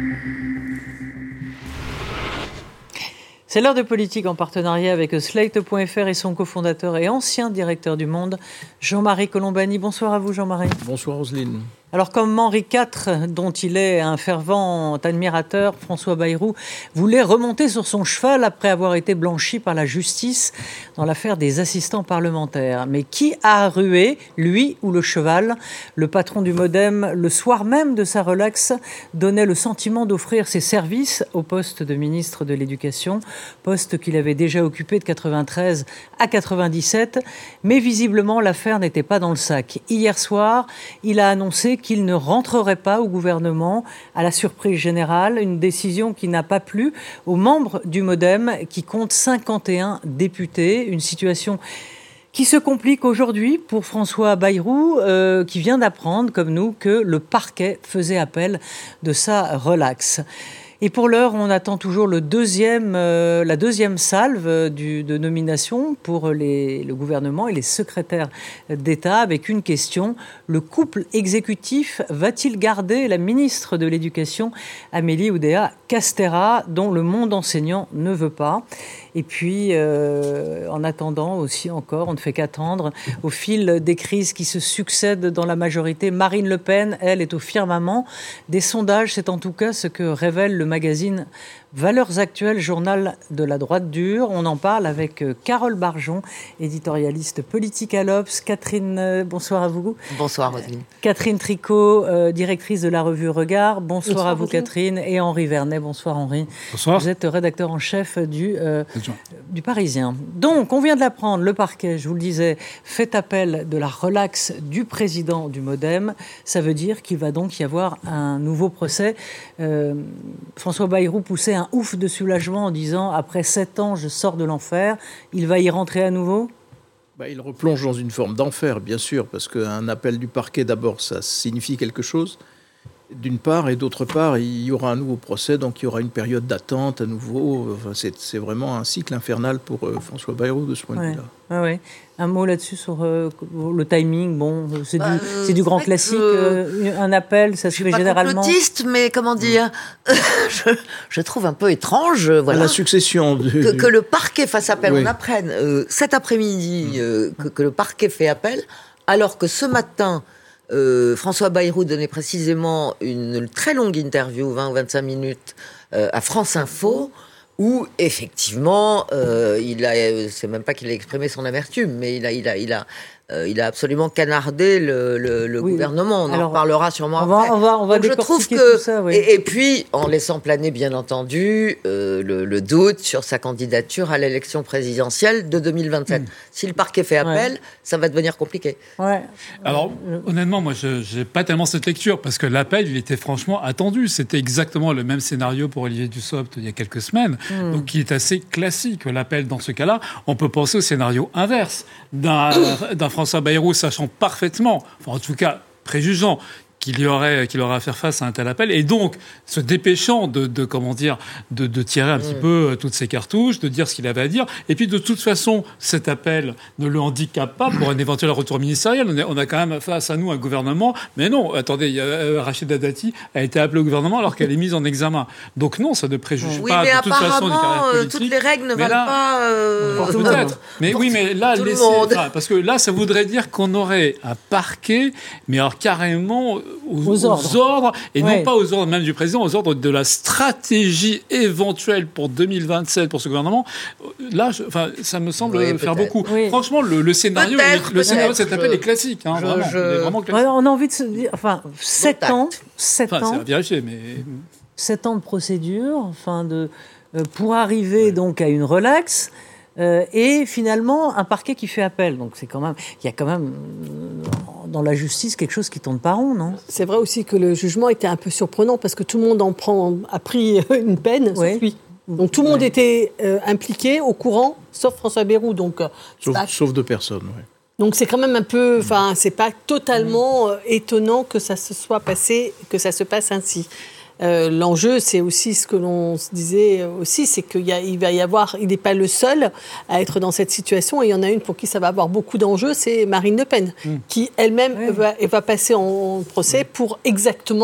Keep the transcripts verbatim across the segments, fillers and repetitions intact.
C'est l'heure de politique en partenariat avec Slate point F R et son cofondateur et ancien directeur du Monde, Jean-Marie Colombani. Bonsoir à vous, Jean-Marie. Bonsoir, Roselyne. Alors, comme Henri quatre, dont il est un fervent admirateur, François Bayrou voulait remonter sur son cheval après avoir été blanchi par la justice dans l'affaire des assistants parlementaires. Mais qui a rué, lui ou le cheval ? Le patron du Modem, le soir même de sa relaxe, donnait le sentiment d'offrir ses services au poste de ministre de l'Éducation, poste qu'il avait déjà occupé de quatre-vingt-treize à quatre-vingt-dix-sept. Mais visiblement, l'affaire n'était pas dans le sac. Hier soir, il a annoncé qu'il ne rentrerait pas au gouvernement à la surprise générale, une décision qui n'a pas plu aux membres du Modem qui compte cinquante et un députés, une situation qui se complique aujourd'hui pour François Bayrou, euh, qui vient d'apprendre, comme nous, que le parquet faisait appel de sa relaxe. Et pour l'heure, on attend toujours le deuxième, euh, la deuxième salve du, de nomination pour les, le gouvernement et les secrétaires d'État avec une question. Le couple exécutif va-t-il garder la ministre de l'Éducation, Amélie Oudéa-Castéra, dont le monde enseignant ne veut pas ? Et puis, euh, en attendant aussi encore, on ne fait qu'attendre, au fil des crises qui se succèdent dans la majorité, Marine Le Pen, elle, est au firmament des sondages. C'est en tout cas ce que révèle le magazine Valeurs Actuelles, journal de la droite dure. On en parle avec Carole Barjon, éditorialiste politique à l'Obs. Catherine, euh, bonsoir à vous. Bonsoir, Roselyne. Catherine Tricot, euh, directrice de la revue Regard. Bonsoir, bonsoir à vous, Roselyne. Catherine. Et Henri Vernet. Bonsoir, Henri. Bonsoir. Vous êtes rédacteur en chef du, euh, du Parisien. Donc, on vient de l'apprendre, le parquet, je vous le disais, fait appel de la relaxe du président du Modem. Ça veut dire qu'il va donc y avoir un nouveau procès. Euh, François Bayrou poussait un un ouf de soulagement en disant « Après sept ans, je sors de l'enfer ». Il va y rentrer à nouveau ? Bah, il replonge dans une forme d'enfer, bien sûr, parce qu'un appel du parquet, d'abord, ça signifie quelque chose, d'une part, et d'autre part, il y aura un nouveau procès, donc il y aura une période d'attente à nouveau. Enfin, c'est, c'est vraiment un cycle infernal pour euh, François Bayrou de ce point de ouais. vue-là. Ah ouais. Un mot là-dessus sur euh, le timing. Bon, c'est, bah, du, euh, c'est du grand classique. Euh, un appel, ça se fait généralement. Je suis pas complotiste, mais comment dire, je, je trouve un peu étrange, voilà, la succession du... du... que, que le parquet fasse appel. Oui. On apprenne euh, cet après-midi euh, que, que le parquet fait appel, alors que ce matin. Euh, François Bayrou donnait précisément une très longue interview, vingt ou vingt-cinq minutes, euh, à France Info, où effectivement, euh, il a, c'est même pas qu'il a exprimé son amertume, mais il a, il a, il a, euh, il a absolument canardé le, le, le oui, gouvernement. On alors, en reparlera sûrement on après. Va, on va, on va Donc je trouve que, tout ça, oui. et, et puis en laissant planer bien entendu euh, le, le doute sur sa candidature à l'élection présidentielle de deux mille vingt-sept. Mmh. Si le parquet fait appel, ouais. ça va devenir compliqué. Ouais. Alors honnêtement, moi je n'ai pas tellement cette lecture parce que l'appel, il était franchement attendu. C'était exactement le même scénario pour Olivier Dussopt il y a quelques semaines, mmh. donc il est assez classique. L'appel dans ce cas-là, on peut penser au scénario inverse d'un, d'un François Bayrou sachant parfaitement, enfin en tout cas préjugeant, qu'il y aurait, qu'il aurait à faire face à un tel appel, et donc se dépêchant de, de comment dire, de, de tirer un mmh. petit peu toutes ses cartouches, de dire ce qu'il avait à dire, et puis de toute façon, cet appel ne le handicape pas pour un éventuel retour ministériel. On, est, on a quand même face à nous un gouvernement, mais non, attendez, il y a, Rachida Dati a été appelée au gouvernement alors qu'elle est mise en examen. Donc non, ça ne préjuge oui, pas de toute façon du carrière politique. Euh, toutes les règles ne valent là, pas euh, pour peut-être. Mais oui, mais là, laissez, enfin, parce que là, ça voudrait dire qu'on aurait un parquet, mais alors carrément Aux, aux, ordres. aux ordres, et ouais. non pas aux ordres même du président, aux ordres de la stratégie éventuelle pour deux mille vingt-sept pour ce gouvernement. Là, je, enfin, ça me semble oui, faire peut-être. beaucoup. Oui. Franchement, le, le scénario, peut-être, le scénario de cet appel je, est classique. Hein, je, vraiment, je... il est vraiment classique. Ouais, on a envie de se dire, enfin, sept ans, sept enfin, ans. C'est à vérifier, mais sept ans de procédure, enfin de euh, pour arriver ouais. donc à une relaxe. Euh, et finalement, un parquet qui fait appel. Donc, c'est quand même, il y a quand même euh, dans la justice quelque chose qui tourne pas rond, non ? C'est vrai aussi que le jugement était un peu surprenant parce que tout le monde en prend, a pris une peine, oui. sauf lui. Donc, tout le monde oui. était euh, impliqué, au courant, sauf François Bayrou. Donc, euh, sauf, pas... sauf deux personnes, oui. Donc, c'est quand même un peu, enfin, c'est pas totalement euh, étonnant que ça se soit passé, que ça se passe ainsi. Euh, l'enjeu, c'est aussi ce que l'on se disait aussi, c'est qu'il y a, il va y avoir, il n'est pas le seul à être dans cette situation, et il y en a une pour qui ça va avoir beaucoup d'enjeux, c'est Marine Le Pen, mmh. qui elle-même oui. va, va passer en procès oui. pour exactement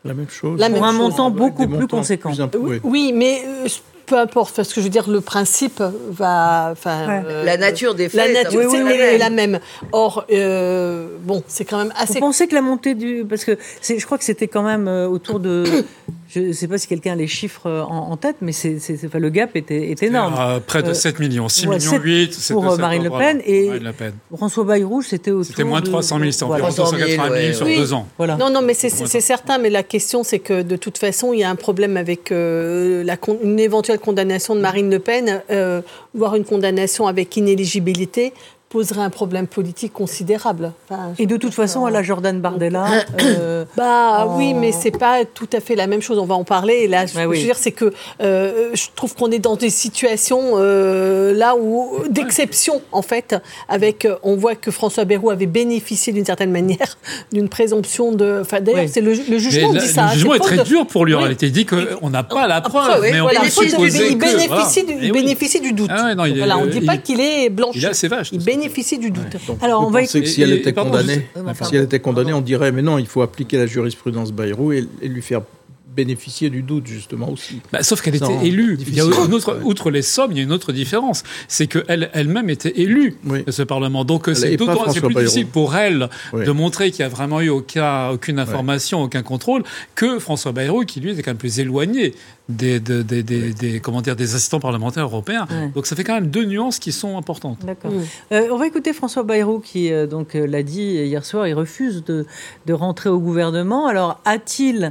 La même chose. La même Pour un chose. montant beaucoup Des plus montants conséquent. plus imp- Oui, oui. oui, mais euh, peu importe, parce que je veux dire, le principe va... enfin, Ouais. euh, La nature des faits la est nature un peu c'est- la est même. la même. Or, euh, bon, c'est quand même assez... Vous pensez que la montée du... Parce que c'est, je crois que c'était quand même euh, autour de... Je ne sais pas si quelqu'un a les chiffres euh, en, en tête, mais c'est, c'est, c'est- enfin, le gap était, est énorme. Euh, près de Euh, sept millions, six ouais, millions sept huit. c'était pour, euh, sept, Marine Le voilà, Pen, et- Marine Le Pen. François Bayrou, c'était autour C'était moins de trois cent mille, c'était environ Voilà. trois deux cent cent quatre-vingt mille ouais, sur ouais. deux ans. Voilà. Non, non, mais c'est, c'est, c'est certain, mais la question, c'est que de toute façon, il y a un problème avec euh, la con- une éventuelle condamnation de Marine Le Pen, euh, voire une condamnation avec inéligibilité, poserait un problème politique considérable. Enfin, Et de toute façon, à la Jordan Bardella... euh, Bah en- oui, mais c'est pas tout à fait la même chose. On va en parler. Et là, ce Ouais, que oui. je veux dire, c'est que euh, je trouve qu'on est dans des situations euh, là où d'exception en fait. Avec, euh, on voit que François Bayrou avait bénéficié d'une certaine manière d'une présomption de. Enfin, d'ailleurs, Oui. c'est le, le Mais jugement la- dit ça. le jugement c'est est très faute de- dur pour lui. En Oui. réalité, il dit qu'on n'a pas la preuve, preuve, oui, mais on voilà, peut les fautes de- supposer il que... bénéficie, voilà. du, Mais il oui. bénéficie du doute. Ah ouais, non, il est- voilà, on ne dit il- pas qu'il est blanchi. il est assez vache, Il tout ça. bénéficie du doute. Alors, on Vous va pensez que écouter- si elle et- était et pardon, condamnée, Oui, mais enfin, si elle était condamnée, on dirait mais non, il faut appliquer la jurisprudence Bayrou et, et lui faire bénéficier du doute justement aussi. Bah, sauf qu'elle était Non, élue. Il y a difficile. une autre, Ouais. outre les sommes, il y a une autre différence. C'est qu'elle elle-même était élue Oui. de ce Parlement. Donc Elle c'est, est pas d'autant- c'est François plus Bayrou. difficile pour elle Oui. de montrer qu'il n'y a vraiment eu aucun, aucune information, aucun contrôle, que François Bayrou, qui lui était quand même plus éloigné des, des, des, des, des- comment dire, des assistants parlementaires européens. Ouais. Donc ça fait quand même deux nuances qui sont importantes. D'accord. Mm. Euh, on va écouter François Bayrou qui euh, donc euh, l'a dit hier soir. Il refuse de, de rentrer au gouvernement. Alors a-t-il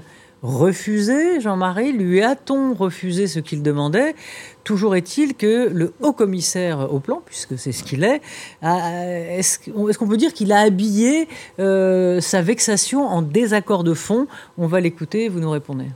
refusé, Jean-Marie? Lui a-t-on refusé ce qu'il demandait? Toujours est-il que le haut-commissaire au plan, puisque c'est ce qu'il est, a- est-ce, qu'on- est-ce qu'on peut dire qu'il a habillé euh, sa vexation en désaccord de fond? On va l'écouter, vous nous répondez.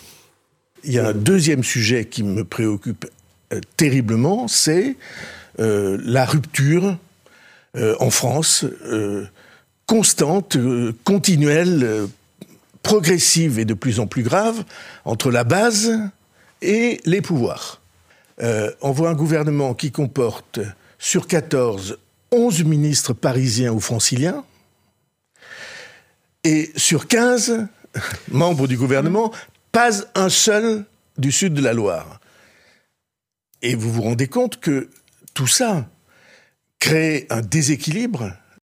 Il y a un deuxième sujet qui me préoccupe euh, terriblement, c'est euh, la rupture euh, en France, euh, constante, euh, continuelle, euh, progressive et de plus en plus grave, entre la base et les pouvoirs. Euh, on voit un gouvernement qui comporte, sur quatorze, onze ministres parisiens ou franciliens, et sur quinze membres du gouvernement, pas un seul du sud de la Loire. Et vous vous rendez compte que tout ça crée un déséquilibre.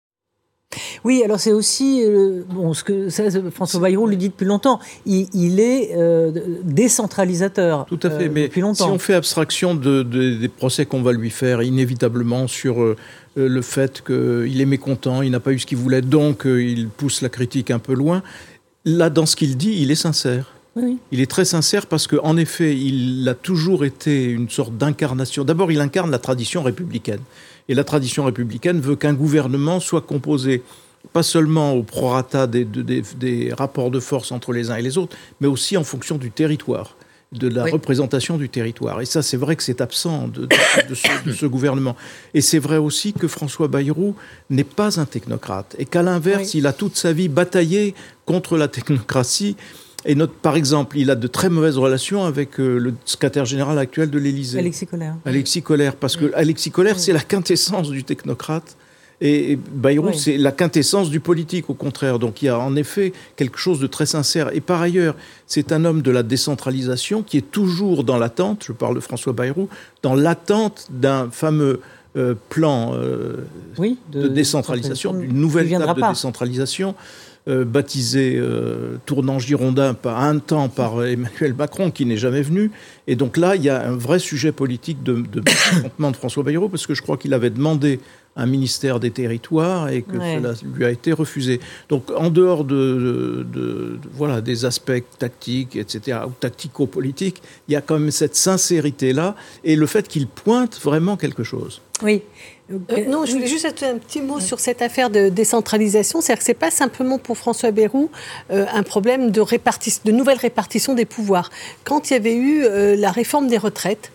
Oui, alors c'est aussi euh, bon, ce que ça, François Bayrou le dit depuis longtemps. Il, il est euh, décentralisateur. Tout à fait, euh, mais depuis si longtemps. on fait abstraction de, de- des procès qu'on va lui faire, inévitablement sur euh, le fait qu'il est mécontent, il n'a pas eu ce qu'il voulait, donc euh, il pousse la critique un peu loin. Là, dans ce qu'il dit, il est sincère. Oui. Il est très sincère parce qu'en effet, il a toujours été une sorte d'incarnation. D'abord, il incarne la tradition républicaine. Et la tradition républicaine veut qu'un gouvernement soit composé pas seulement au prorata des, de- des- des rapports de force entre les uns et les autres, mais aussi en fonction du territoire, de la Oui. représentation du territoire. Et ça, c'est vrai que c'est absent de, de- de ce, de ce gouvernement. Et c'est vrai aussi que François Bayrou n'est pas un technocrate. Et qu'à l'inverse, Oui. il a toute sa vie bataillé contre la technocratie. Et notre, par exemple, il a de très mauvaises relations avec euh, le secrétaire général actuel de l'Élysée. Alexis Collère. Alexis Collère, parce que Alexis Collère, c'est la quintessence du technocrate. Et et Bayrou, Oui. c'est la quintessence du politique, au contraire. Donc il y a en effet quelque chose de très sincère. Et par ailleurs, c'est un homme de la décentralisation qui est toujours dans l'attente, je parle de François Bayrou, dans l'attente d'un fameux euh, plan euh, Oui, de, décentralisation, d'une nouvelle qui viendra table de pas. décentralisation, euh, baptisée euh, tournant Girondin par un temps par Emmanuel Macron, qui n'est jamais venu. Et donc là, il y a un vrai sujet politique de, de affrontement de François Bayrou, parce que je crois qu'il avait demandé un ministère des territoires et que Ouais. cela lui a été refusé. Donc en dehors de, de- de- de- voilà, des aspects tactiques, et cetera, ou tactico-politiques, il y a quand même cette sincérité-là et le fait qu'il pointe vraiment quelque chose. Oui. Euh, non, je voulais juste ajouter un petit mot sur cette affaire de décentralisation. C'est-à-dire que ce n'est pas simplement pour François Bayrou euh, un problème de, répartition, de nouvelle répartition des pouvoirs. Quand il y avait eu euh, la réforme des retraites,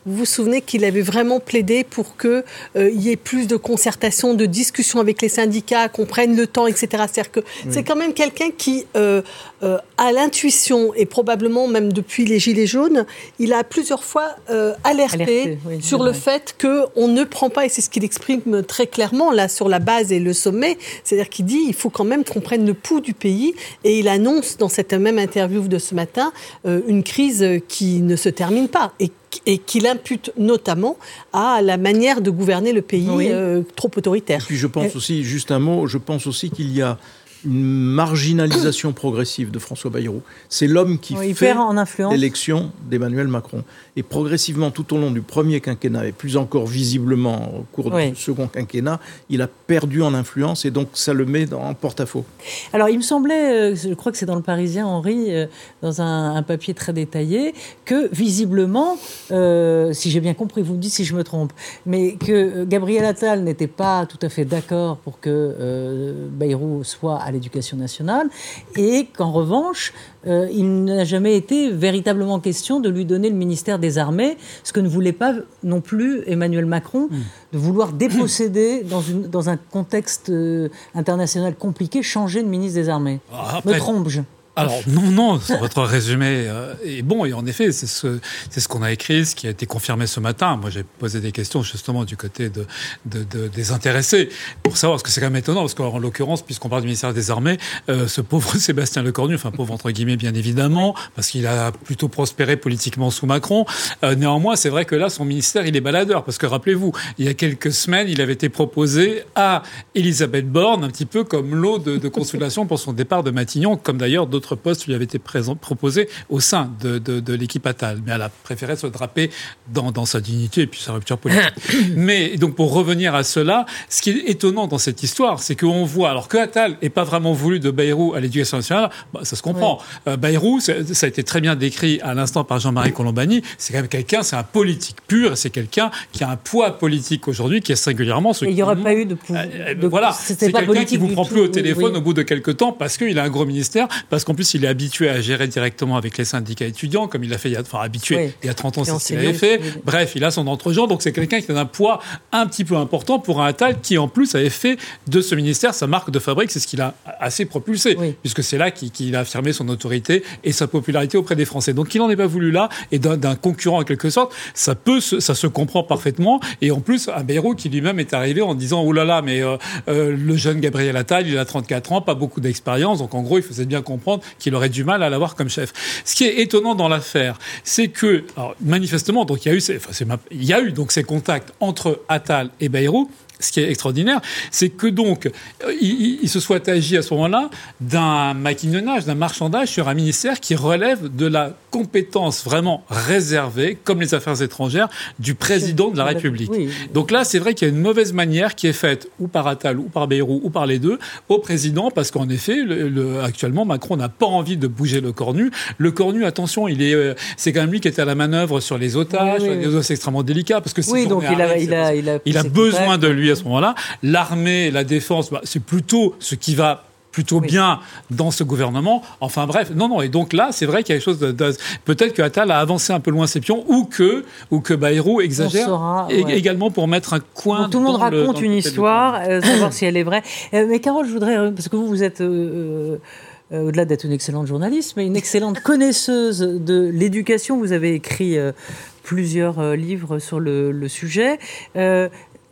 vous vous souvenez qu'il avait vraiment plaidé pour qu'il euh, y ait plus de concertation, de discussion avec les syndicats, qu'on prenne le temps, et cetera. C'est-à-dire que oui. c'est quand même quelqu'un qui euh, euh, a l'intuition, et probablement même depuis les Gilets jaunes, il a plusieurs fois euh, alerté, alerté oui, sur le fait qu'on ne prend pas, et c'est ce qu'il exprime très clairement là sur la base et le sommet, c'est-à-dire qu'il dit il faut quand même qu'on prenne le pouls du pays, et il annonce dans cette même interview de ce matin euh, une crise qui ne se termine pas et et qu'il impute notamment à la manière de gouverner le pays oui. euh, trop autoritaire. Et puis je pense aussi, juste un mot, je pense aussi qu'il y a une marginalisation progressive de François Bayrou. C'est l'homme qui oui, fait l'élection d'Emmanuel Macron. Et progressivement, tout au long du premier quinquennat, et plus encore visiblement au cours oui. du second quinquennat, il a perdu en influence et donc ça le met en porte-à-faux. Alors il me semblait, je crois que c'est dans le Parisien, Henri, dans un, un papier très détaillé, que visiblement, euh, si j'ai bien compris, vous me dites si je me trompe, mais que Gabriel Attal n'était pas tout à fait d'accord pour que euh, Bayrou soit à l'Éducation nationale, et qu'en revanche, euh, il n'a jamais été véritablement question de lui donner le ministère des Armées, ce que ne voulait pas non plus Emmanuel Macron, mmh. de vouloir déposséder, dans, une, dans un contexte euh, international compliqué, changer de ministre des Armées. Ah, après... Me trompe-je ? Alors non, non, votre résumé est bon, et en effet, c'est ce, c'est ce qu'on a écrit, ce qui a été confirmé ce matin. Moi, j'ai posé des questions justement du côté de, de, de des intéressés pour savoir, parce que c'est quand même étonnant, parce qu'en l'occurrence, puisqu'on parle du ministère des Armées, euh, ce pauvre Sébastien Lecornu, enfin pauvre entre guillemets bien évidemment, parce qu'il a plutôt prospéré politiquement sous Macron. Euh, néanmoins, c'est vrai que là, son ministère, il est baladeur, parce que rappelez-vous, il y a quelques semaines, il avait été proposé à Elisabeth Borne, un petit peu comme lot de, de consolation pour son départ de Matignon, comme d'ailleurs d'autres poste lui avait été présent, proposé au sein de, de, de l'équipe Attal. Mais elle a préféré se draper dans, dans sa dignité et puis sa rupture politique. Mais donc, pour revenir à cela, ce qui est étonnant dans cette histoire, c'est qu'on voit, alors que Attal n'ait pas vraiment voulu de Bayrou à l'Éducation nationale, bah, ça se comprend. Oui. Euh, Bayrou, ça a été très bien décrit à l'instant par Jean-Marie Colombani, c'est quand même quelqu'un, c'est un politique pur, et c'est quelqu'un qui a un poids politique aujourd'hui qui est singulièrement... Et il n'y aurait pas eu de... pouvoir. Euh, de... Voilà, C'était c'est pas quelqu'un qui ne vous prend plus au téléphone oui. au bout de quelques temps parce qu'il a un gros ministère, parce qu'en plus, il est habitué à gérer directement avec les syndicats étudiants, comme il l'a fait il y a, enfin, habitué oui. il y a trente ans, c'est ce qu'il avait fait. Oui. Bref, il a son entre-genre, donc c'est quelqu'un qui a un poids un petit peu important pour un Attal qui, en plus, avait fait de ce ministère sa marque de fabrique. C'est ce qu'il a assez propulsé, oui. puisque c'est là qu'il, qu'il a affirmé son autorité et sa popularité auprès des Français. Donc, il n'en est pas voulu là, et d'un, d'un concurrent, en quelque sorte, ça peut, se, ça se comprend parfaitement. Et en plus, un Bayrou qui lui-même est arrivé en disant, oh là là, mais euh, euh, le jeune Gabriel Attal, il a trente-quatre ans, pas beaucoup d'expérience, donc en gros, il faisait bien comprendre qu'il aurait du mal à l'avoir comme chef. Ce qui est étonnant dans l'affaire, c'est que, alors, manifestement, donc il y a eu, ces, enfin, c'est ma, il y a eu donc ces contacts entre Attal et Bayrou. Ce qui est extraordinaire, c'est que donc il, il se soit agi à ce moment-là d'un maquignonnage, d'un marchandage sur un ministère qui relève de la compétence vraiment réservée, comme les affaires étrangères, du président de la République. Oui. Donc là, c'est vrai qu'il y a une mauvaise manière qui est faite ou par Attal, ou par Bayrou, ou par les deux, au président, parce qu'en effet, le, le, actuellement, Macron n'a pas envie de bouger le Cornu. Le Cornu, attention, il est, euh, c'est quand même lui qui est à la manœuvre sur les otages, oui, oui, oui. c'est extrêmement délicat, parce que si oui, donc il a, il a, il a, il a besoin de lui à ce moment-là. L'armée, la défense, bah, c'est plutôt ce qui va plutôt oui. bien dans ce gouvernement. Enfin bref, non, non. Et donc là, c'est vrai qu'il y a quelque chose de... de peut-être que Attal a avancé un peu loin ses pions, ou que, ou que Bayrou exagère saura, ouais. également pour mettre un coin... Donc, tout le monde raconte le, une histoire, euh, savoir si elle est vraie. Euh, mais Carole, je voudrais... Parce que vous, vous êtes... Euh, euh, au-delà d'être une excellente journaliste, mais une excellente connaisseuse de l'éducation. Vous avez écrit euh, plusieurs euh, livres sur le, le sujet. Euh,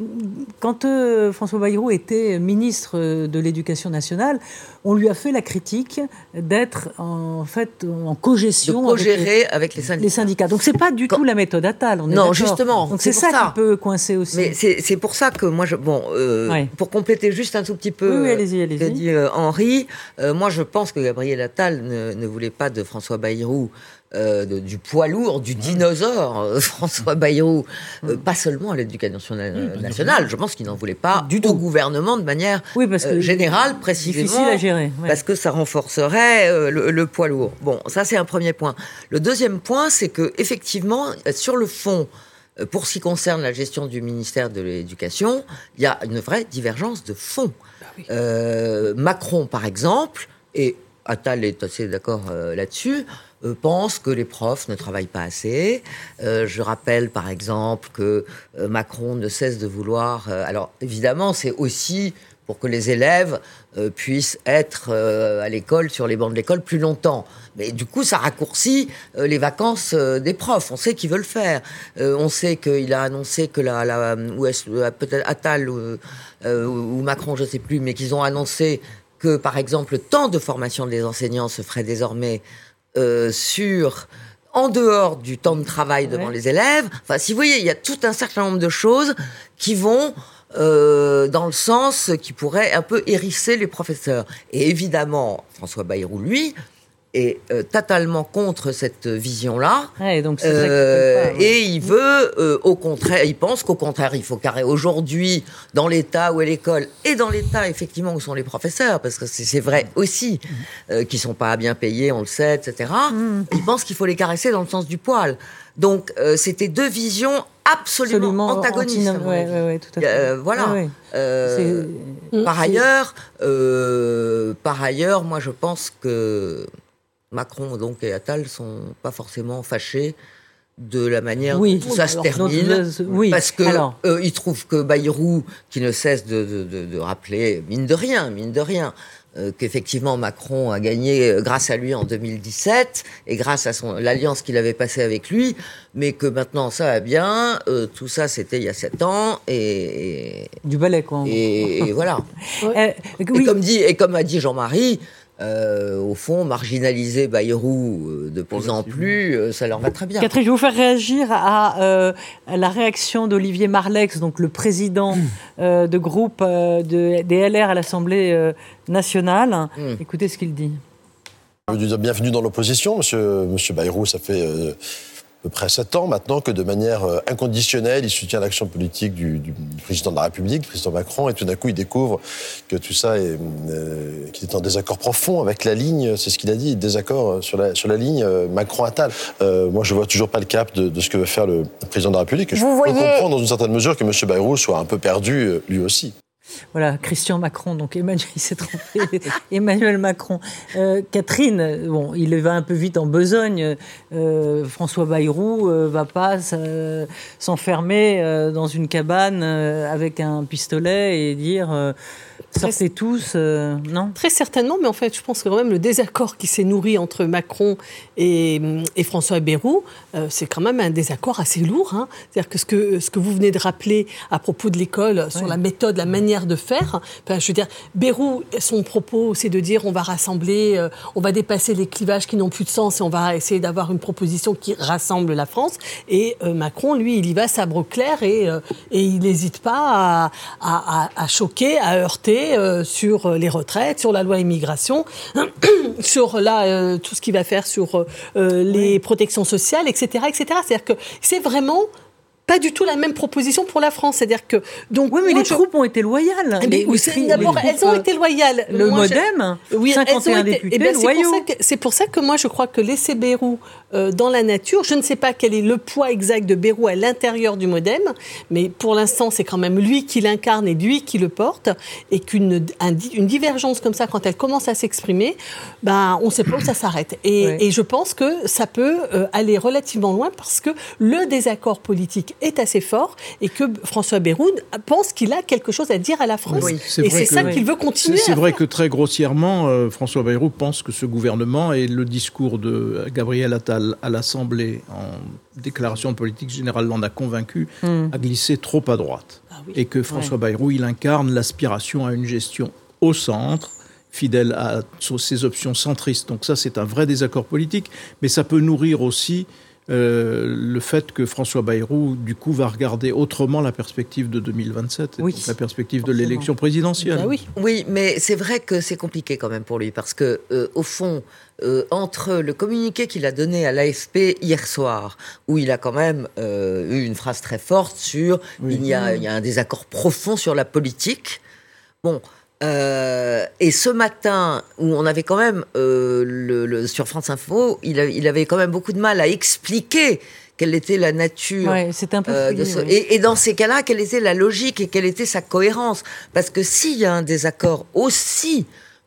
Quand euh, François Bayrou était ministre de l'Éducation nationale, on lui a fait la critique d'être en fait en cogestion de co-gérer avec, les, avec les syndicats. les syndicats. Donc c'est pas du Quand... tout la méthode Attal. On est non, d'accord. justement. Donc c'est, c'est ça, ça qui peut coincer aussi. Mais c'est, c'est pour ça que moi, je, bon, euh, ouais. pour compléter juste un tout petit peu, oui, oui, allez-y, allez-y. ce qu'a dit euh, Henri, euh, moi je pense que Gabriel Attal ne, ne voulait pas de François Bayrou. Euh, de, du poids lourd, du dinosaure, euh, François Bayrou, euh, pas seulement à l'Éducation na- nationale, je pense qu'il n'en voulait pas du tout. Au gouvernement de manière oui, parce que euh, générale, précisément, difficile à gérer, ouais. parce que ça renforcerait euh, le, le poids lourd. Bon, ça c'est un premier point. Le deuxième point, c'est que effectivement, sur le fond, pour ce qui concerne la gestion du ministère de l'Éducation, il y a une vraie divergence de fond. Bah oui. euh, Macron, par exemple, et Attal est assez d'accord euh, là-dessus, euh, pense que les profs ne travaillent pas assez. Euh, je rappelle par exemple que euh, Macron ne cesse de vouloir... Euh, alors évidemment, c'est aussi pour que les élèves euh, puissent être euh, à l'école, sur les bancs de l'école, plus longtemps. Mais du coup, ça raccourcit euh, les vacances euh, des profs. On sait qu'ils veulent le faire. Euh, on sait qu'il a annoncé que la... la ou est-ce, peut-être Attal ou, euh, ou Macron, je ne sais plus, mais qu'ils ont annoncé que, par exemple, le temps de formation des enseignants se ferait désormais euh, sur... en dehors du temps de travail devant ouais. les élèves. Enfin, si vous voyez, il y a tout un certain nombre de choses qui vont... Euh, dans le sens qui pourrait un peu hérisser les professeurs. Et évidemment, François Bayrou, lui, est euh, totalement contre cette vision-là. Ouais, donc c'est euh, vrai qu'il peut pas, ouais. Et il veut, euh, au contraire, il pense qu'au contraire, il faut carrer aujourd'hui, dans l'état où est l'école, et dans l'état, effectivement, où sont les professeurs, parce que c'est, c'est vrai aussi, euh, qu'ils sont pas bien payés, on le sait, et cetera. Mm. Il pense qu'il faut les caresser dans le sens du poil. Donc, euh, c'était deux visions absolument, absolument antagonistes. Anti- ouais, ouais, ouais, tout à fait. Euh, voilà. Ouais, ouais. Euh, par ailleurs, euh, par ailleurs, moi, je pense que Macron donc et Attal sont pas forcément fâchés de la manière oui. dont ça se termine, donc, oui. parce que euh, ils trouvent que Bayrou, qui ne cesse de, de, de, de rappeler, mine de rien, mine de rien, euh, qu'effectivement Macron a gagné euh, grâce à lui en deux mille dix-sept et grâce à son l'alliance qu'il avait passée avec lui, mais que maintenant ça va bien, euh, tout ça c'était il y a sept ans et, et du balai quoi. Et, et voilà. ouais. euh, oui. Et comme dit et comme a dit Jean-Marie. Euh, au fond, marginaliser Bayrou euh, de plus en plus, euh, ça leur va très bien. Catherine, je vais vous faire réagir à, euh, à la réaction d'Olivier Marleix, donc le président euh, de groupe euh, de, des L R à l'Assemblée euh, nationale. Mmh. Écoutez ce qu'il dit. Bienvenue dans l'opposition, monsieur, monsieur Bayrou, ça fait... Euh... à peu près sept ans maintenant que de manière inconditionnelle, il soutient l'action politique du, du président de la République, du président Macron, et tout d'un coup, il découvre que tout ça est, euh, qu'il est en désaccord profond avec la ligne, c'est ce qu'il a dit, désaccord sur la, sur la ligne euh, Macron-Attal. Euh, moi, je vois toujours pas le cap de, de ce que veut faire le président de la République. Et je Vous peux voyez... comprendre dans une certaine mesure que M. Bayrou soit un peu perdu, lui aussi. Voilà, Christian Macron, donc Emmanuel, il s'est trompé, Emmanuel Macron. Euh, Catherine, bon, il va un peu vite en besogne. Euh, François Bayrou euh, va pas euh, s'enfermer euh, dans une cabane euh, avec un pistolet et dire euh, sortez tous, euh, non ? Très certainement, mais en fait, je pense que quand même le désaccord qui s'est nourri entre Macron et, et François Bayrou, euh, c'est quand même un désaccord assez lourd. Hein. C'est-à-dire que ce, que ce que vous venez de rappeler à propos de l'école, sur ouais. la méthode, la manière de faire. Enfin, je veux dire, Bayrou, son propos, c'est de dire on va rassembler, euh, on va dépasser les clivages qui n'ont plus de sens et on va essayer d'avoir une proposition qui rassemble la France. Et euh, Macron, lui, il y va sabre clair et, euh, et il n'hésite pas à, à, à choquer, à heurter euh, sur les retraites, sur la loi immigration, sur là, euh, tout ce qu'il va faire sur euh, les oui. protections sociales, et cetera, et cetera. C'est-à-dire que c'est vraiment pas du tout la même proposition pour la France. C'est-à-dire que... Donc, oui, mais les je... troupes ont été loyales. Mais les, les, d'abord, les elles ont été loyales. Le moi, MoDem, je... oui, cinquante et un été... députés, eh bien, loyaux. C'est pour, que, c'est pour ça que moi, je crois que laisser Bayrou euh, dans la nature, je ne sais pas quel est le poids exact de Bayrou à l'intérieur du MoDem, mais pour l'instant, c'est quand même lui qui l'incarne et lui qui le porte, et qu'une un, une divergence comme ça, quand elle commence à s'exprimer, ben, on ne sait pas où ça s'arrête. Et, ouais. et je pense que ça peut euh, aller relativement loin, parce que le désaccord politique est assez fort et que François Bayrou pense qu'il a quelque chose à dire à la France. Oui, c'est et c'est ça que, qu'il veut continuer. C'est, c'est à vrai faire. que très grossièrement, euh, François Bayrou pense que ce gouvernement et le discours de Gabriel Attal à l'Assemblée en déclaration de politique générale l'en a convaincu, hum. a glissé trop à droite. Ah oui. Et que François ouais. Bayrou, il incarne l'aspiration à une gestion au centre, fidèle à ses options centristes. Donc ça, c'est un vrai désaccord politique, mais ça peut nourrir aussi Euh, le fait que François Bayrou, du coup, va regarder autrement la perspective de deux mille vingt-sept, oui, donc la perspective forcément. de l'élection présidentielle. Ben oui. oui, mais c'est vrai que c'est compliqué quand même pour lui, parce que, euh, au fond, euh, entre le communiqué qu'il a donné à l'A F P hier soir, où il a quand même euh, eu une phrase très forte sur oui. il, y a, il y a un désaccord profond sur la politique, bon... Euh, et ce matin, où on avait quand même, euh, le, le, sur France Info, il, a, il avait quand même beaucoup de mal à expliquer quelle était la nature. Ouais, c'était un peu euh, fouillé, de ce, oui. et, et dans ces cas-là, quelle était la logique et quelle était sa cohérence ? Parce que s'il y a un désaccord aussi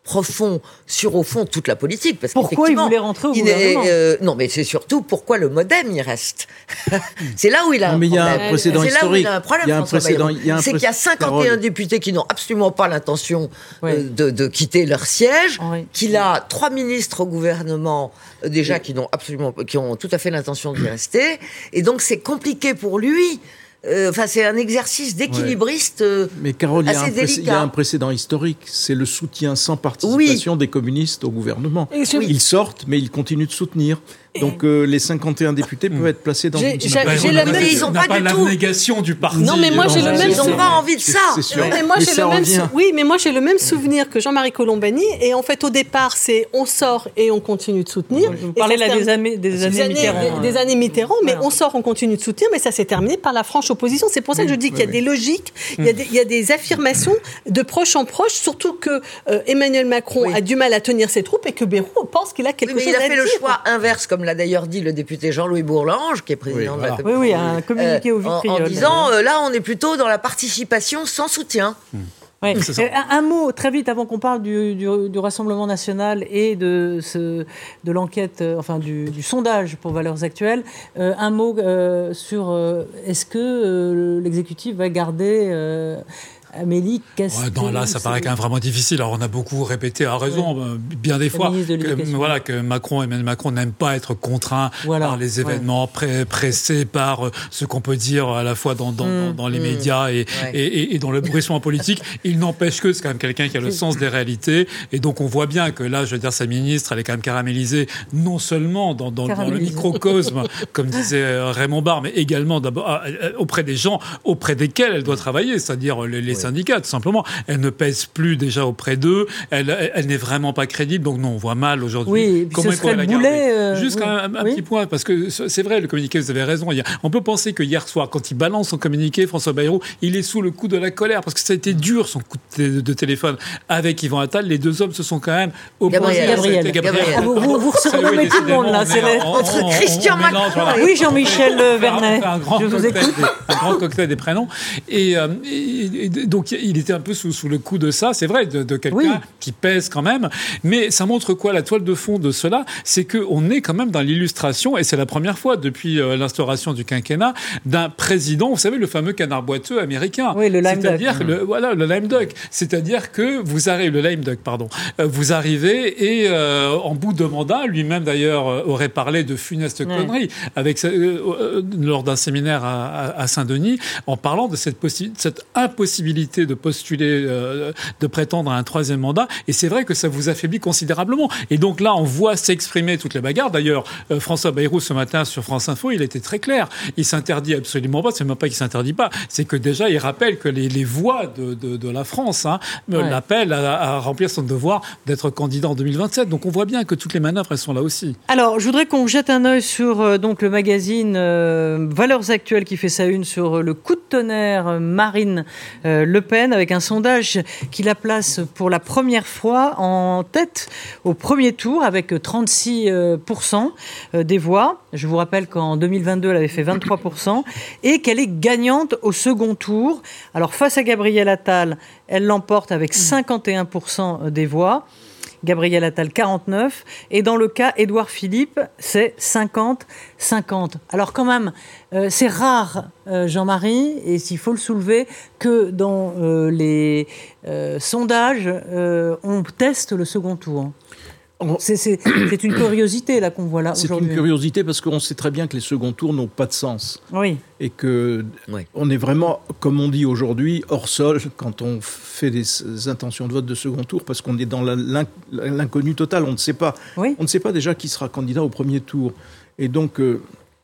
profond sur, au fond, toute la politique. Parce pourquoi il voulait rentrer au il gouvernement est, euh, Non, mais c'est surtout pourquoi le MoDem y reste. C'est là où il a non, un mais problème. Il y a un précédent c'est là historique. Où il a un problème, il y a un précédent. Il y a un c'est qu'il y a cinquante et un députés qui n'ont absolument pas l'intention oui. euh, de, de quitter leur siège, oui. qu'il a trois ministres au gouvernement euh, déjà oui. qui n'ont absolument, qui ont tout à fait l'intention d'y rester, et donc c'est compliqué pour lui. Enfin, euh, c'est un exercice d'équilibriste euh, Mais Carole, il y, a assez un délicat. il y a un précédent historique, c'est le soutien sans participation oui. des communistes au gouvernement. Je... Ils sortent, mais ils continuent de soutenir. Donc euh, les cinquante et un députés peuvent être placés dans j'ai, une... J'ai, j'ai la même... Ils n'ont pas, pas l'abnégation du parti. Non, mais moi j'ai le même... Ils n'ont pas envie de ça. C'est sûr. Mais moi, mais j'ai le même sou... Oui, mais moi j'ai le même souvenir que Jean-Marie Colombani. Et en fait, au départ, c'est on sort et on continue de soutenir. Vous parlez là des années, des années, années Mitterrand. Des, des années Mitterrand, mais voilà. on sort, on continue de soutenir. Mais ça s'est terminé par la franche opposition. C'est pour ça que je dis oui, qu'il y a oui, des logiques, oui. il, y a des, il y a des affirmations de proche en proche, surtout que euh, Emmanuel Macron oui. a du mal à tenir ses troupes et que Bayrou pense qu'il a quelque oui, chose à dire. Il a fait le choix inverse, comme l'a d'ailleurs dit le député Jean-Louis Bourlange, qui est président oui, de la voilà. Commission. Oui, oui, un communiqué euh, au vitriol. En, en disant, euh, là, on est plutôt dans la participation sans soutien. Mmh. Ouais. Un, un mot très vite avant qu'on parle du, du, du Rassemblement national et de, ce, de l'enquête, euh, enfin du, du sondage pour Valeurs Actuelles. Euh, un mot euh, sur euh, est-ce que euh, l'exécutif va garder euh, Amélie Castille. Ouais, non, là, ça paraît quand même vraiment difficile. Alors, on a beaucoup répété, à raison, ouais. bien des fois, de que, voilà, que Macron, Emmanuel Macron n'aiment pas être contraints voilà. par les événements, ouais. pré- pressés par euh, ce qu'on peut dire à la fois dans, dans, mmh. dans, dans les mmh. médias et, ouais. et, et, et dans le bruissement politique. Il n'empêche que c'est quand même quelqu'un qui a le sens des réalités. Et donc, on voit bien que là, je veux dire, sa ministre, elle est quand même caramélisée, non seulement dans, dans, dans le microcosme, comme disait Raymond Barre, mais également d'abord auprès des gens auprès desquels elle doit travailler, c'est-à-dire les, les syndicats, tout simplement. Elle ne pèse plus déjà auprès d'eux. Elle, elle, elle n'est vraiment pas crédible. Donc non, on voit mal aujourd'hui oui, comment il pourrait la garder. Euh, Juste oui. un, un oui. petit point, parce que c'est vrai, le communiqué, vous avez raison. Il y a, on peut penser que hier soir, quand il balance son communiqué, François Bayrou, il est sous le coup de la colère, parce que ça a été dur, son coup de, de téléphone avec Yvan Attal. Les deux hommes se sont quand même opposés. Gabriel. Gabriel. Gabriel. Gabriel. Ah, vous vous, vous renommez tout le monde, là. C'est les... Entre on, Christian on, on Macron. Voilà. Oui, Jean-Michel Vernet. Je vous écoute. Un grand cocktail des prénoms. Et, euh, et, et donc, il était un peu sous, sous le coup de ça, c'est vrai, de, de quelqu'un oui. qui pèse quand même. Mais ça montre quoi, la toile de fond de cela? C'est qu'on est quand même dans l'illustration, et c'est la première fois depuis euh, l'instauration du quinquennat, d'un président, vous savez, le fameux canard boiteux américain. Oui, le lame C'est-à-dire duck. Le, voilà, le lame duck. C'est-à-dire que vous arrivez, le lame duck, pardon, euh, vous arrivez et euh, en bout de mandat, lui-même d'ailleurs euh, aurait parlé de funestes ouais. conneries avec, euh, euh, lors d'un séminaire à, à, à Saint-Denis, en parlant de cette, possi- cette impossibilité de postuler, euh, de prétendre à un troisième mandat. Et c'est vrai que ça vous affaiblit considérablement. Et donc là, on voit s'exprimer toutes les bagarres. D'ailleurs, euh, François Bayrou, ce matin, sur France Info, il était très clair. Il s'interdit absolument pas. C'est même pas qu'il s'interdit pas. C'est que déjà, il rappelle que les, les voix de, de, de la France hein, ouais. l'appellent à, à remplir son devoir d'être candidat en deux mille vingt-sept. Donc on voit bien que toutes les manœuvres, elles sont là aussi. Alors, je voudrais qu'on jette un œil sur euh, donc, le magazine euh, Valeurs Actuelles qui fait sa une sur euh, le coup de tonnerre euh, Marine euh, Le Pen avec un sondage qui la place pour la première fois en tête au premier tour avec trente-six pour cent des voix. Je vous rappelle qu'en deux mille vingt-deux, elle avait fait vingt-trois pour cent et qu'elle est gagnante au second tour. Alors, face à Gabriel Attal, elle l'emporte avec cinquante et un pour cent des voix. Gabriel Attal, quarante-neuf. Et dans le cas Édouard Philippe, c'est cinquante cinquante. Alors quand même, euh, c'est rare, euh, Jean-Marie, et s'il faut le soulever, que dans euh, les euh, sondages, euh, on teste le second tour. C'est, c'est, c'est une curiosité là qu'on voit là c'est aujourd'hui. C'est une curiosité parce qu'on sait très bien que les seconds tours n'ont pas de sens. Oui. Et que oui. on est vraiment, comme on dit aujourd'hui, hors sol quand on fait des intentions de vote de second tour parce qu'on est dans l'inconnu total. On ne sait pas. Oui. On ne sait pas déjà qui sera candidat au premier tour. Et donc, euh,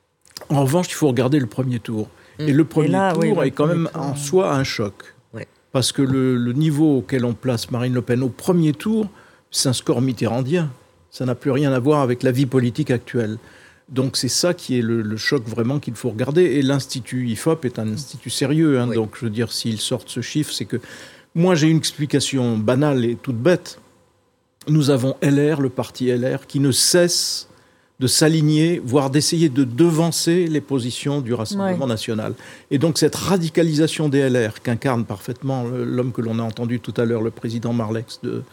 en revanche, il faut regarder le premier tour. Mmh. Et le premier Et là, tour oui, est quand même tour, en soi un choc. Oui. Parce que le, le niveau auquel on place Marine Le Pen au premier tour, c'est un score mitterrandien. Ça n'a plus rien à voir avec la vie politique actuelle. Donc c'est ça qui est le, le choc vraiment qu'il faut regarder. Et l'Institut I F O P est un institut sérieux. Hein, oui. Donc je veux dire, s'ils sortent ce chiffre, c'est que... Moi, j'ai une explication banale et toute bête. Nous avons L R, le parti L R, qui ne cesse de s'aligner, voire d'essayer de devancer les positions du Rassemblement oui. national. Et donc cette radicalisation des L R, qu'incarne parfaitement l'homme que l'on a entendu tout à l'heure, le président Marlex de...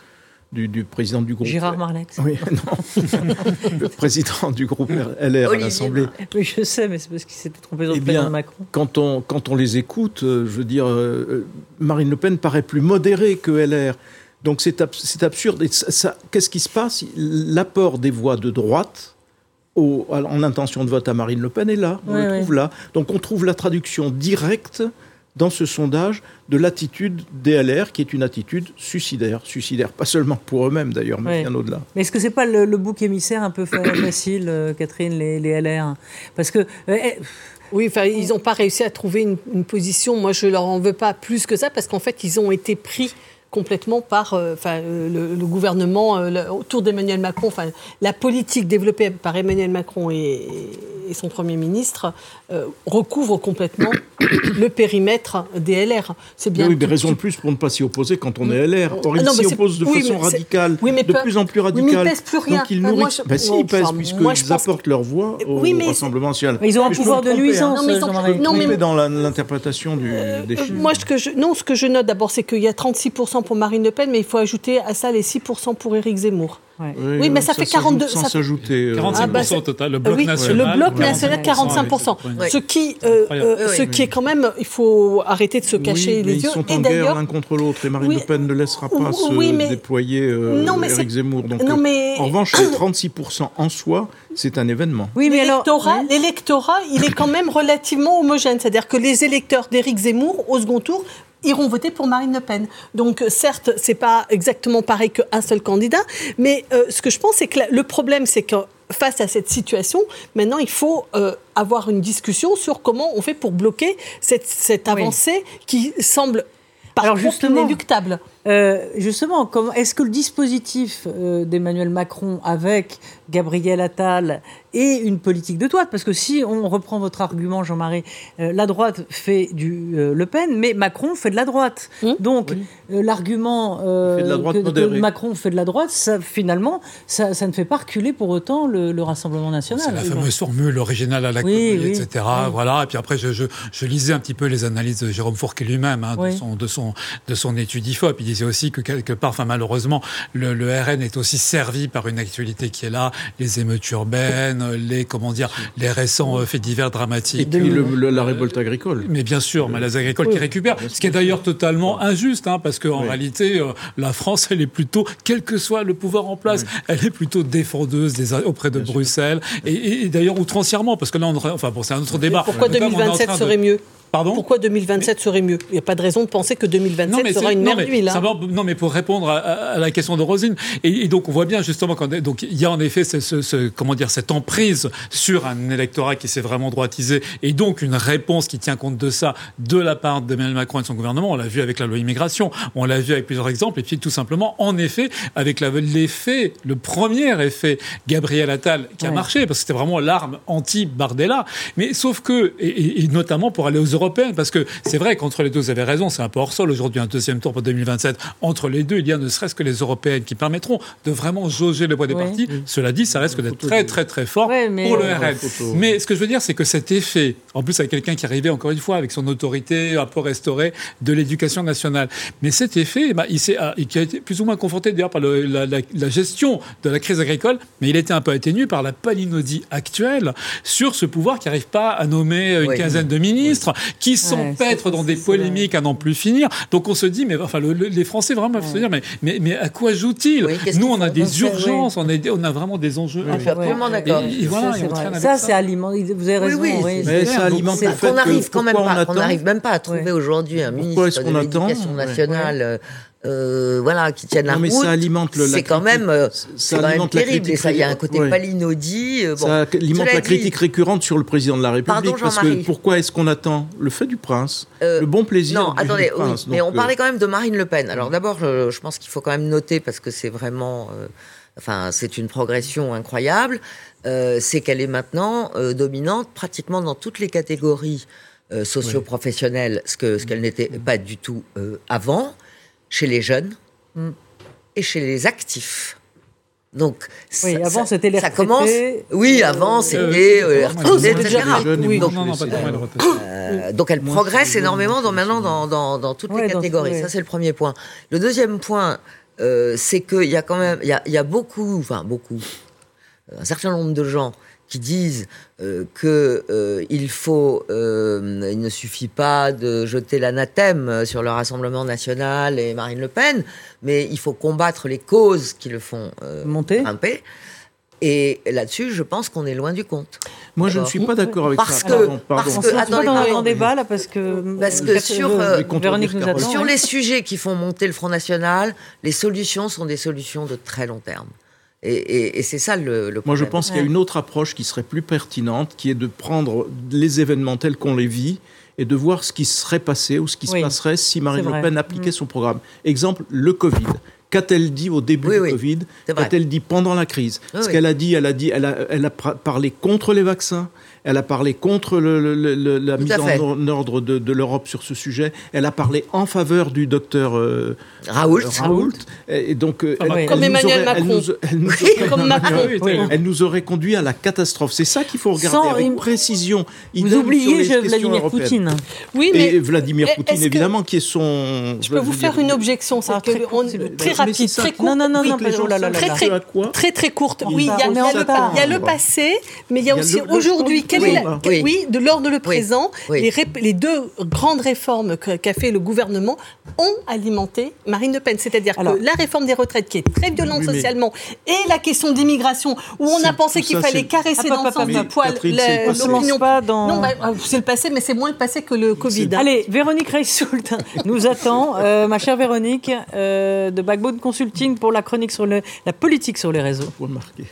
du, du président du groupe. Gérard Marlex. Oui, non. Le président du groupe L R à l'Assemblée. Oui, je sais, mais c'est parce qu'il s'était trompé sur Eh le président bien, Macron. Quand on, quand on les écoute, euh, je veux dire, euh, Marine Le Pen paraît plus modérée que L R. Donc c'est, ab- c'est absurde. Et ça, ça, qu'est-ce qui se passe ? L'apport des voix de droite au, en intention de vote à Marine Le Pen est là. On oui, le oui. trouve là. Donc on trouve la traduction directe dans ce sondage de l'attitude des L R, qui est une attitude suicidaire. Suicidaire, pas seulement pour eux-mêmes d'ailleurs, mais Oui. bien au-delà. Mais est-ce que c'est pas le, le bouc émissaire un peu facile, euh, Catherine, les, les L R ? Parce que... euh, eh, Oui, enfin, ils n'ont pas réussi à trouver une, une position. Moi, je leur en veux pas plus que ça, parce qu'en fait, ils ont été pris complètement par euh, enfin, euh, le, le gouvernement euh, le, autour d'Emmanuel Macron. Enfin, la politique développée par Emmanuel Macron et, et son Premier ministre euh, recouvre complètement le périmètre des L R. C'est bien. Mais oui, mais tout- raison de tout- plus pour ne pas s'y opposer quand on est L R. Or, Ah ils non, mais s'y c'est- opposent de oui, façon mais c'est- radicale, oui, mais de peu- plus en plus oui, mais ils radicale. pèsent plus rien. Donc ils Moi, nourrissent... je- Ben si, bon, ils pèsent, enfin, puisqu'ils moi, je pense- apportent leur voix au Oui, mais Rassemblement national. Mais ils ont un Mais je peux pouvoir me de tromper, nuisance, hein. Non, mais ils ont- Jean-Marie. non, mais- Tromper dans la- l'interprétation du, des chiffres. Moi, ce que je, non, ce que je note d'abord, c'est qu'il y a trente-six pour cent pour Marine Le Pen, mais il faut ajouter à ça les six pour cent pour Éric Zemmour. Ouais. Oui, mais ça fait quarante-deux Sans ça- s'ajouter... euh, Ah, bah, quarante-cinq pour cent au total, le bloc oui, national. le bloc national, quarante-cinq pour cent. quarante-cinq pour cent. Oui. Ce qui, euh, Incroyable. euh, Oui, ce oui. qui est quand même, il faut arrêter de se cacher oui, mais les ils yeux. sont Et en guerre d'ailleurs, l'un contre l'autre et Marine Oui, Le Pen ne laissera pas se oui, mais- déployer euh, Non, mais Éric c'est- Zemmour. Donc, non, euh, mais- En revanche, les trente-six pour cent en soi, c'est un événement. Oui, mais alors... l'électorat, Oui. l'électorat, il est quand même relativement homogène. C'est-à-dire que les électeurs d'Éric Zemmour, au second tour, iront voter pour Marine Le Pen. Donc, certes, c'est pas exactement pareil qu'un seul candidat, mais euh, ce que je pense, c'est que la- le problème, c'est que face à cette situation, maintenant, il faut euh, avoir une discussion sur comment on fait pour bloquer cette, cette Oui. avancée qui semble par Alors, contre justement, inéluctable. Euh, justement, comment, est-ce que le dispositif euh, d'Emmanuel Macron avec Gabriel Attal est une politique de droite ? Parce que si on reprend votre argument, Jean-Marie, euh, la droite fait du euh, Le Pen, mais Macron fait de la droite. Mmh. Donc, euh, l'argument euh, Il fait de la droite que, que modérée. Macron fait de la droite, ça, finalement, ça, ça ne fait pas reculer pour autant le, le Rassemblement national. C'est la fameuse formule originale à la Oui, connerie, oui. et cetera. Oui. Voilà. Et puis après, je, je, je lisais un petit peu les analyses de Jérôme Fourquet lui-même, hein, Oui. de, son, de, son, de son étude I F O P. Il disait aussi que quelque part, enfin, malheureusement, le, le R N est aussi servi par une actualité qui est là, les émeutes urbaines, les, comment dire, les récents euh, faits divers dramatiques. Et puis le- le- la révolte agricole. Mais bien sûr, mais les agricoles qui récupèrent, ce qui est d'ailleurs totalement injuste, hein, parce qu'en Oui. réalité, euh, la France, elle est plutôt, quel que soit le pouvoir en place, elle est plutôt défendeuse des, auprès de Bruxelles, et, et, et d'ailleurs outrancièrement, parce que là, on, enfin bon, c'est un autre débat. Pourquoi En tout cas, on est en deux mille vingt-sept train de- serait mieux ? Pardon Pourquoi deux mille vingt-sept serait mieux ? Il n'y a pas de raison de penser que deux mille vingt-sept mais sera c'est- une non, mer mais d'huile. hein. ça va- non, mais pour répondre à, à la question de Rosine, et, et donc on voit bien justement quand donc il y a en effet ce, ce, ce- comment dire cette emprise sur un électorat qui s'est vraiment droitisé, et donc une réponse qui tient compte de ça de la part d'Emmanuel Macron et de son gouvernement. On l'a vu avec la loi immigration, on l'a vu avec plusieurs exemples, et puis tout simplement, en effet, avec la- l'effet, le premier effet Gabriel Attal qui a Ouais. marché, parce que c'était vraiment l'arme anti-Bardella. Mais sauf que, et, et- et notamment pour aller aux européennes, parce que c'est vrai qu'entre les deux, vous avez raison, c'est un peu hors sol aujourd'hui, un deuxième tour pour deux mille vingt-sept. Entre les deux, il y a ne serait-ce que les européennes qui permettront de vraiment jauger le poids des Oui. partis. Cela dit, ça reste que d'être très, très, très fort Ouais, mais- pour le Ouais, R N. photo. Mais ce que je veux dire, c'est que cet effet, en plus avec quelqu'un qui arrivait encore une fois avec son autorité un peu restaurée de l'éducation nationale, mais cet effet, bah, il s'est, ah, et qui a été plus ou moins confronté d'ailleurs par le- la, la- la gestion de la crise agricole, mais il était un peu atténué par la palinodie actuelle sur ce pouvoir qui n'arrive pas à nommer une Oui. quinzaine de ministres, qui Ouais, s'empêtrent c'est- dans des c'est- polémiques à n'en plus finir. Donc on se dit, mais enfin, le- le- les Français vraiment peuvent se dire, mais, mais, mais à quoi jouent-ils Oui, qu'est-ce Nous, qu'ils on a font des Donc, c'est- urgences, on, a, on a vraiment des enjeux. Je suis absolument Ouais. d'accord. Et, et voilà, Ça, et c'est on vrai. traîne avec Ça, ça. c'est aliment. Vous avez raison. Oui, oui, oui, Mais c'est ça clair. alimente Donc, le c'est- fait Qu'on n'arrive que quand même pourquoi pas, on qu'on attend n'arrive même pas à trouver Ouais. aujourd'hui un Pourquoi ministre est-ce qu'on de attend l'Éducation Ouais. nationale, euh, voilà, qui tienne la Non, mais route. ça alimente le- la C'est quand critique. même, euh, Ça c'est quand même alimente la terrible. Et ça, il y a un côté ouais. palinodie. euh, bon. Ça alimente Cela la dit, critique récurrente sur le président de la République. Pardon, parce que Jean-Marie. pourquoi est-ce qu'on attend le fait du prince, Euh, le bon plaisir Non, du, attendez, du oui, prince. mais Donc, on euh, parlait quand même de Marine Le Pen. Alors d'abord, je, je pense qu'il faut quand même noter, parce que c'est vraiment... euh, enfin, c'est une progression incroyable, euh, c'est qu'elle est maintenant euh, dominante pratiquement dans toutes les catégories euh, socio-professionnelles, ce que ce qu'elle n'était pas du tout euh, avant, chez les jeunes Mm. et chez les actifs. Donc, Oui, ça, avant, ça- c'était les ça retraités. commence. Oui, avant, c'était euh, les Euh, retraités, non, et cetera. les jeunes, Oui. ils Non, vont non, non, pas laisser- tellement de retraite. Euh, donc elle Moi, progresse c'est- énormément dans, maintenant dans, dans, dans toutes Ouais, les dans- catégories. ouais. Ça, c'est le premier point. Le deuxième point, euh, c'est qu'il y a quand même, il y a, il y a beaucoup, enfin beaucoup, un certain nombre de gens qui disent euh, que euh, il faut, euh, il ne suffit pas de jeter l'anathème sur le Rassemblement national et Marine Le Pen, mais il faut combattre les causes qui le font euh, monter. grimper. Et là-dessus, je pense qu'on est loin du compte. Moi, je ne suis pas d'accord avec parce ça. Que, pardon, pardon. Parce On que, ne attendez, pas dans pardon. le débat, là, parce que... Parce que sur, euh, Véronique nous attend. Sur oui. les sujets qui font monter le Front National, les solutions sont des solutions de très long terme. Et, et, et c'est ça le, le problème. Moi, je pense Ouais. qu'il y a une autre approche qui serait plus pertinente, qui est de prendre les événements tels qu'on les vit et de voir ce qui serait passé ou ce qui Oui. se passerait si Marine C'est Le vrai. Pen appliquait Mmh. son programme. Exemple, le Covid. Qu'a-t-elle dit au début Oui, du oui. Covid? C'est vrai. Qu'a-t-elle dit pendant la crise? Oui, Ce oui. qu'elle a dit, elle a dit, elle a, elle a pra- parlé contre les vaccins. Elle a parlé contre le, le- le- le- la Tout mise à fait. en or- ordre de, de l'Europe sur ce sujet. Elle a parlé en faveur du docteur euh, Raoult. Raoult. Et donc, euh, elle, oui. elle Comme nous Emmanuel aurait- elle Macron. nous- elle nous Oui, aurait- comme Macron. Oui, Oui. elle nous aurait conduit à la catastrophe. C'est ça qu'il faut regarder Sans- avec il- précision. Vous Idem sur oubliez les je- questions Vladimir européennes. Poutine. Oui, mais Et Vladimir est-ce Poutine, que- évidemment, qui est son... je peux vous faire une objection. C'est Ah, que très on- court, s'il vous plaît. très Mais rapide, c'est ça. très court. Non, non, non, Oui, non, les pas- gens oh là là là très, là. très, savent à quoi très très courte. On Oui, il y a, va- on il y est a en le, retard. il y a le passé, mais il y a Il y a aussi le- le aujourd'hui. temps Quelle du est la, présent. quelle- oui, de l'ordre de présent, Oui. Les, rép- les deux grandes réformes que- qu'a fait le gouvernement ont alimenté Marine Le Pen. C'est-à-dire Alors- que la réforme des retraites, qui est très violente Oui, mais- socialement, et la question d'immigration, où on a C'est- pensé tout qu'il ça, fallait c'est- caresser Ah, dans pas- le pas- sens mais du poil Catherine, la- c'est le On passé. se lance l'opinion. pas dans... Non, bah, c'est le passé, mais c'est moins le passé que le Covid. hein. Allez, Véronique Reissoult nous attend. Euh, ma chère Véronique, euh, de Backbone Consulting pour la chronique sur le, la politique sur les réseaux. Faut le marquer.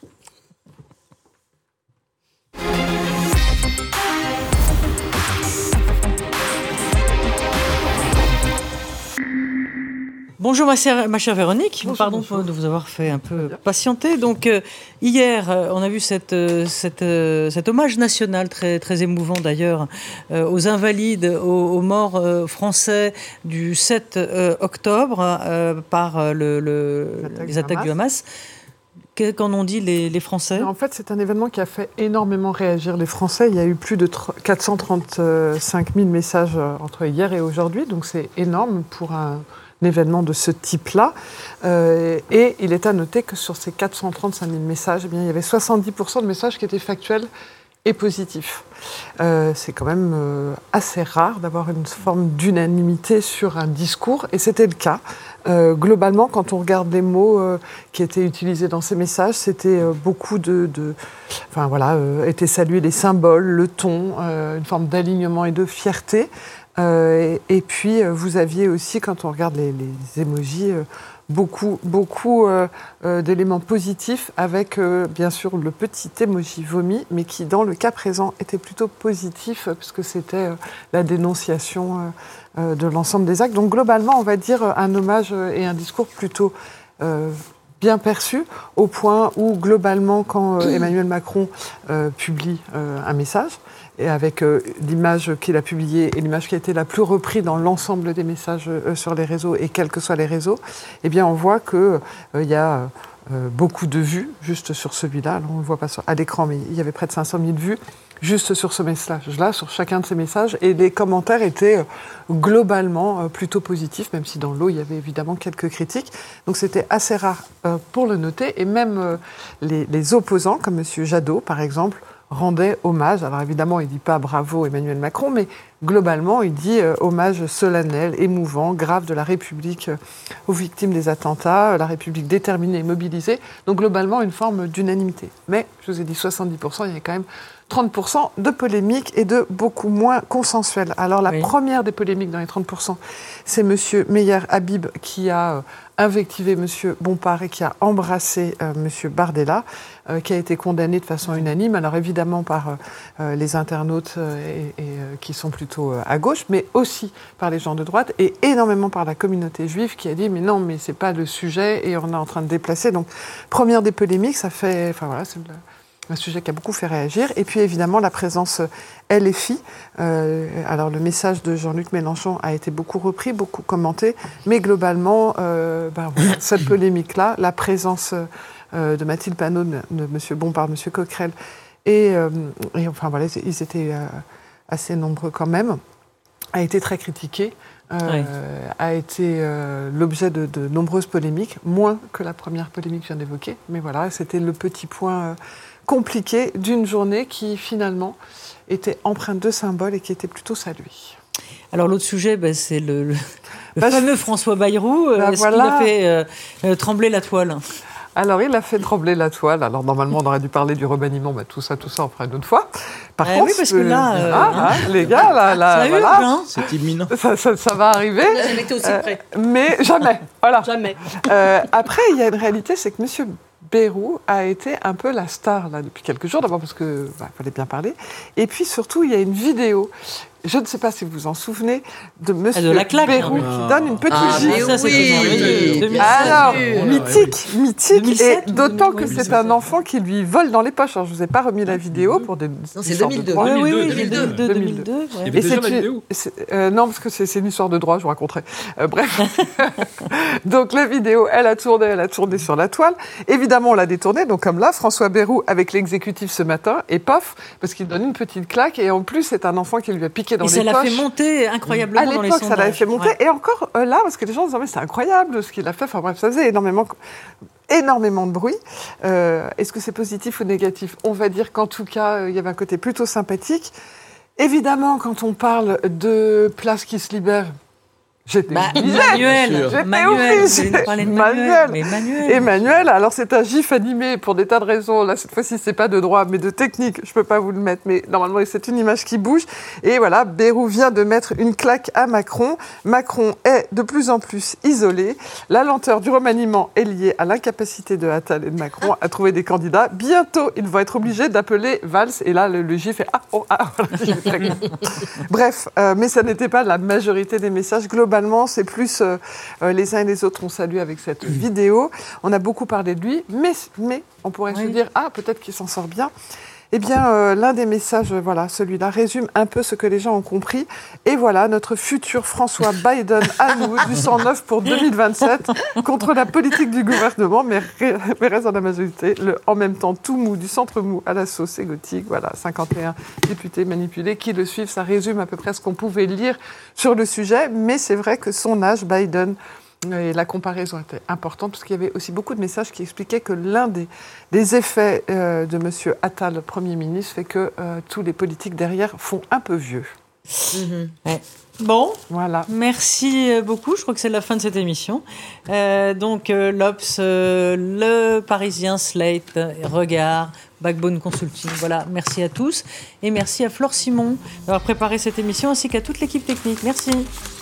Bonjour ma chère, ma chère Véronique, pardon pour- de vous avoir fait un peu patienter. Donc euh, hier, euh, on a vu cette, euh, cette, euh, cet hommage national très, très émouvant d'ailleurs euh, aux invalides, aux, aux morts euh, français du sept euh, octobre euh, par euh, le, le- L'attaque les du attaques du Hamas. Hamas. Que- Qu'en ont dit les, les Français? En fait, c'est un événement qui a fait énormément réagir les Français. Il y a eu plus de quatre cent trente-cinq mille messages euh, entre hier et aujourd'hui, donc c'est énorme pour un, un événement de ce type-là. Euh, et il est à noter que sur ces quatre cent trente-cinq mille messages, eh bien, il y avait soixante-dix pour cent de messages qui étaient factuels et positifs. Euh, c'est quand même euh, assez rare d'avoir une forme d'unanimité sur un discours, et c'était le cas. Euh, globalement, quand on regarde les mots euh, qui étaient utilisés dans ces messages, c'était euh, beaucoup de, de, enfin voilà, euh, étaient salués les symboles, le ton, euh, une forme d'alignement et de fierté. Euh, et, et puis euh, vous aviez aussi, quand on regarde les, les émojis, euh, beaucoup, beaucoup euh, euh, d'éléments positifs, avec euh, bien sûr le petit émoji vomi, mais qui dans le cas présent était plutôt positif, euh, puisque c'était euh, la dénonciation euh, euh, de l'ensemble des actes. Donc globalement, on va dire euh, un hommage euh, et un discours plutôt euh, bien perçu, au point où globalement, quand euh, Emmanuel Macron euh, publie euh, un message, et avec euh, l'image qu'il a publiée et l'image qui a été la plus reprise dans l'ensemble des messages euh, sur les réseaux, et quels que soient les réseaux, eh bien on voit qu'il euh, y a euh, beaucoup de vues juste sur celui-là. Alors, on ne le voit pas sur, à l'écran, mais il y avait près de cinq cent mille vues juste sur ce message-là, sur chacun de ces messages. Et les commentaires étaient euh, globalement euh, plutôt positifs, même si dans l'eau, il y avait évidemment quelques critiques. Donc c'était assez rare euh, pour le noter. Et même euh, les, les opposants, comme M. Jadot, par exemple, rendait hommage. Alors évidemment, il ne dit pas bravo Emmanuel Macron, mais globalement, il dit euh, hommage solennel, émouvant, grave de la République euh, aux victimes des attentats, euh, la République déterminée et mobilisée. Donc globalement, une forme d'unanimité. Mais, je vous ai dit soixante-dix pour cent, il y a quand même trente pour cent de polémiques et de beaucoup moins consensuels. Alors la Oui. première des polémiques dans les trente pour cent, c'est M. Meyer Habib qui a euh, invectivé M. Bompard et qui a embrassé euh, M. Bardella, euh, qui a été condamné de façon unanime, alors évidemment par euh, euh, les internautes euh, et, et, euh, qui sont plutôt euh, à gauche, mais aussi par les gens de droite et énormément par la communauté juive qui a dit mais non, mais c'est pas le sujet et on est en train de déplacer. Donc première des polémiques, ça fait, enfin voilà, c'est un sujet qui a beaucoup fait réagir. Et puis évidemment la présence L F I. Euh, alors le message de Jean-Luc Mélenchon a été beaucoup repris, beaucoup commenté, mais globalement, euh, ben, voilà, cette polémique-là, la présence euh, de Mathilde Panot, de, de M. Bompard, M. Coquerel, et, euh, et enfin voilà, ils étaient euh, assez nombreux quand même. a été très critiqué, euh, Oui. a été euh, l'objet de, de nombreuses polémiques, moins que la première polémique que je viens d'évoquer. Mais voilà, c'était le petit point euh, compliqué d'une journée qui, finalement, était empreinte de symboles et qui était plutôt saluée. Alors l'autre sujet, ben, c'est le, le, le Bah, fameux François Bayrou. bah, Est-ce voilà. qu'il a fait euh, euh, trembler la toile? Alors, il a fait trembler la toile. Alors, normalement, on aurait dû parler du remaniement. Bah, tout ça, tout ça, on fera une autre fois. Par Eh contre, oui, parce que là, euh, ah, hein. hein, les gars, là, là, Ça voilà, urge, hein. C'est imminent. ça, ça- ça va arriver. On n'a jamais été aussi Euh, près. mais jamais. Voilà. Jamais. Euh, après, il y a une réalité, c'est que M. Bayrou a été un peu la star là depuis quelques jours. D'abord parce que bah, fallait bien parler. Et puis surtout, il y a une vidéo. Je ne sais pas si vous vous en souvenez de M. Ah, de la claque, Bayrou hein. qui donne une petite Ah, gifle. mais Ça, c'était oui. merveilleux. deux mille sept. Alors, sûr. mythique, mythique, deux mille sept et ou d'autant deux mille que huit? c'est un enfant qui lui vole dans les poches. Alors, je ne vous ai pas remis la vidéo pour des. Non, c'est histoires de deux mille deux. droit. Oui, oui, oui, deux mille deux, deux mille deux. ouais. Il y avait Et déjà c'est la une- vidéo. c'est- euh, non, parce que c'est c'est une histoire de droit, je vous raconterai. Euh, bref. Donc la vidéo, elle a tourné, elle a tourné sur la toile. Évidemment, on l'a détournée. Donc comme là, François Bayrou avec l'exécutif ce matin, et paf, parce qu'il donne une petite claque. Et en plus, c'est un enfant qui lui a piqué dans Et les ça l'a poches. fait monter incroyablement À dans les l'époque, sondages. ça l'avait fait monter. Ouais. Et encore euh, là, parce que les gens disaient, mais c'est incroyable ce qu'il a fait. Enfin bref, ça faisait énormément, énormément de bruit. Euh, Est-ce que c'est positif ou négatif? On va dire qu'en tout cas, euh, il y avait un côté plutôt sympathique. Évidemment, quand on parle de places qui se libèrent, j'étais Bah, obligée. Manuel, J'étais Manuel, obligée. vous allez nous parler de Manuel. Manuel. Mais Manuel. Emmanuel, alors c'est un gif animé pour des tas de raisons. Là, cette fois-ci, c'est pas de droit, mais de technique. Je peux pas vous le mettre, mais normalement, c'est une image qui bouge. Et voilà, Bayrou vient de mettre une claque à Macron. Macron est de plus en plus isolé. La lenteur du remaniement est liée à l'incapacité de Attal et de Macron à trouver des candidats. Bientôt, ils vont être obligés d'appeler Valls. Et là, le, le gif est ah, oh, ah. Voilà. Bref, euh, mais ça n'était pas la majorité des messages. Globalement, c'est plus euh, euh, les uns et les autres ont salué avec cette vidéo. On a beaucoup parlé de lui, mais, mais on pourrait Oui. se dire, ah, peut-être qu'il s'en sort bien. Eh bien, euh, l'un des messages, euh, voilà, celui-là, résume un peu ce que les gens ont compris. Et voilà, notre futur François Biden à nous, du cent neuf pour deux mille vingt-sept, contre la politique du gouvernement, mais, ré- mais reste dans la majorité. Le en même temps tout mou, du centre mou à la sauce égotique. Voilà, cinquante et un députés manipulés qui le suivent. Ça résume à peu près ce qu'on pouvait lire sur le sujet. Mais c'est vrai que son âge, Biden, et la comparaison était importante parce qu'il y avait aussi beaucoup de messages qui expliquaient que l'un des, des effets euh, de M. Attal, Premier ministre, fait que euh, tous les politiques derrière font un peu vieux. Ouais. Bon, Voilà. merci euh, beaucoup. Je crois que c'est la fin de cette émission. Euh, donc, euh, l'Obs, euh, Le Parisien, Slate, euh, Regard, Backbone Consulting. Voilà, merci à tous. Et merci à Flore Simon d'avoir préparé cette émission ainsi qu'à toute l'équipe technique. Merci.